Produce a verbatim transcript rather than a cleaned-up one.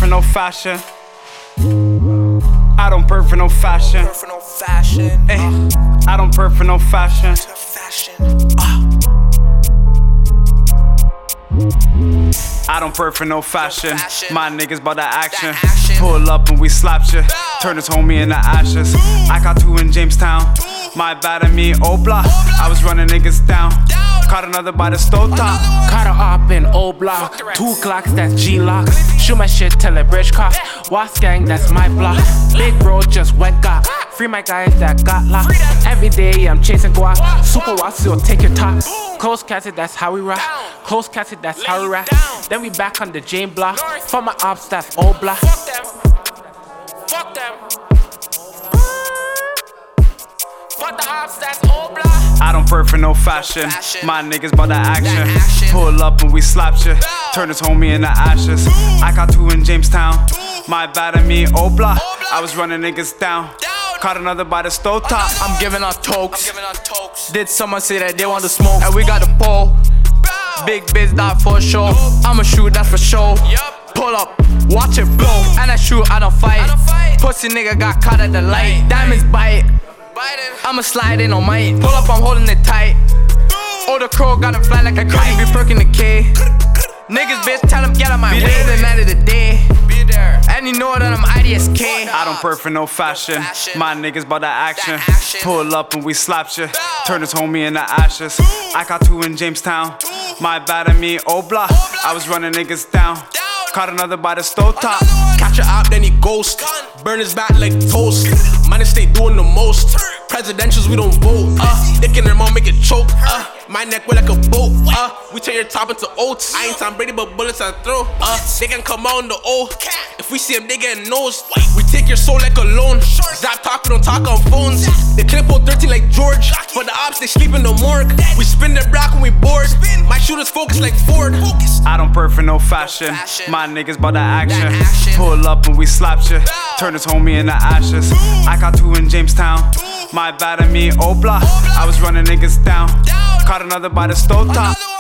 for no fashion. I don't perf for no fashion. For no fashion. Ay, I don't perf for no fashion. Fashion. Uh. I don't perf for no fashion. fashion. My niggas bout that action. That action. Pull up and we slapped you. Turn this homie into ashes. I got two in Jamestown. My bad at me, Obla. I was running niggas down. Caught another by the stove top. Caught her up in old block. Two Glocks, that's G-locks. Shoot my shit till it bridge cock. Wasp gang, that's my block. Big bro just went got. Free my guys that got locked. Every day I'm chasing guap. Super Wasp, you'll take your top. Close casted, that's how we rock. Close casted, that's how we rap. Then we back on the Jane block. For my ops, that's old block. Fuck them. Fuck them. Fuck the ops, that's old block. I don't perf for no fashion. My niggas bout that action. That action. Pull up and we slapped you. Turn this homie into ashes. I got two in Jamestown. My bad at me, Obla. I was running niggas down. Caught another by the stove top. I'm giving out tokes. Giving us tokes. Did someone say that they want to smoke? And we got the pole. Big biz, not for show. I'ma shoot, that's for show. Yup. Pull up, watch it blow. And I shoot, I don't fight. I don't fight. Pussy nigga got caught at the light. Diamonds bite. Biden. I'ma slide in on mine. Pull up, I'm holding it tight. Oh, the crow got him fly like a kite. Be perking the K. Niggas, bitch, tell him get on my way. The night of the day. Be there. And you know that I'm I D S K. I don't perf for no fashion. My niggas bout that action. That action. Pull up and we slapped you. Turn this homie into ashes. I got two in Jamestown. My bad at me, Obla. I was running niggas down. Caught another by the stove top. Catch a op, then he ghost. Burn his back like toast. Minus stay doing the most. Presidentials, we don't vote. Uh, dick in their mouth, make it choke. Uh, my neck wet like a boat. Uh, we turn your top into oats. I ain't Tom Brady, but bullets I throw. Uh, they can come out in the O. If we see them, they get nose. We take your soul like a loan. Zap talk, we don't talk on phones. They clip on thirteen like George. For the ops, they sleep in the morgue. We spin their block when we bored. My shooters focus like Ford. I don't perf for no fashion. My niggas bout that action. Pull up and we slapped you. Turn this homie into ashes. I got two in Jamestown. My bad at me, Obla. I was running niggas down. Caught another by the stove top.